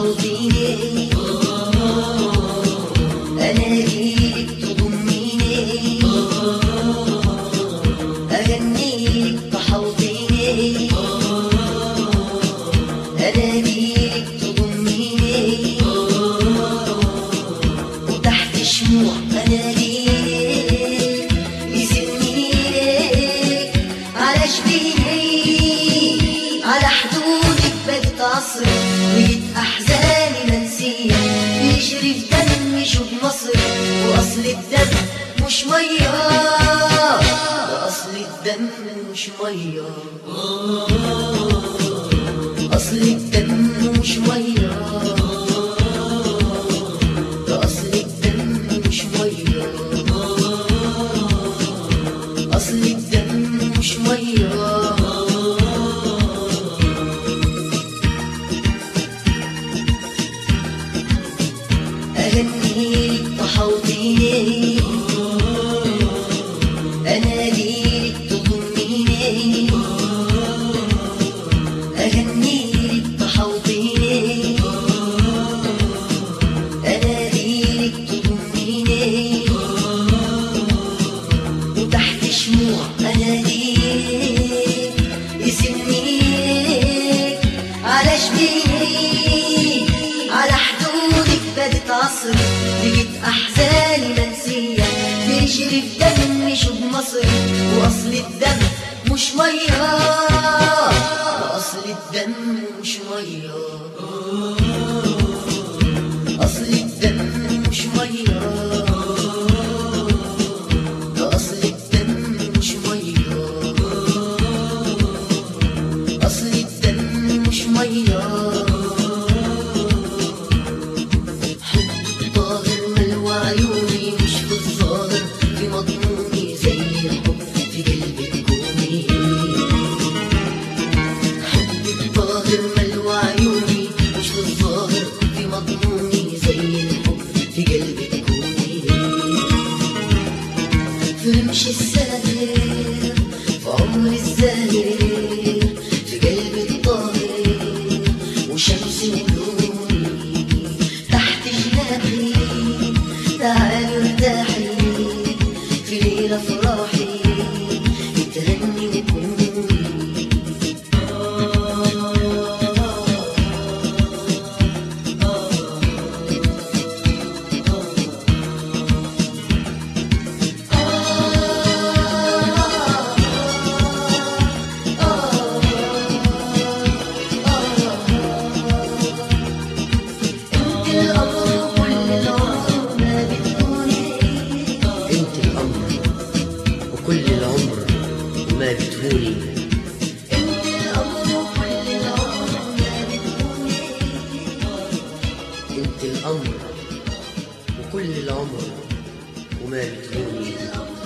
تحوطيني، أناديلك تضميني، أغنيلك تحوطيني، أناديلك تضميني، وتحت شموع أناديلك يسنيلك على جبيني، على حدودك بدت عصري لقيت أحزاني منسية، بيجري في دمي شو بمصري، وأصل الدم مش مية، أصل الدم مش مية، أصل الدم مش مية، أصل الدم مش مية، أصل الدم مش مية. أغنيلك تحوطيني، أناديلك تضميني، أغنيلك تحوطيني، أناديلك تضميني، وتحت شموع أناديلك يسنيلك على جبيني، على حدودك بدت عصري لقيت أحزاني منسية، بيجري في دمي شو بمصري، وأصل الدم مش مية، أصل الدم مش مية، أصل الدم مش مية، أصل الدم مش مية، أصل الدم مش مية. في رمش الساهر، في عمر الزاهر، في قلبي الطاهر، وشمس ونوري تحت جناحي، تعالي ارتاحي في ليلة فرحي، تهني وكوني. كل العمر وما بتهوني، انت الأمر وكل العمر وما بتهوني، انت الأمر وكل العمر وما بتهوني.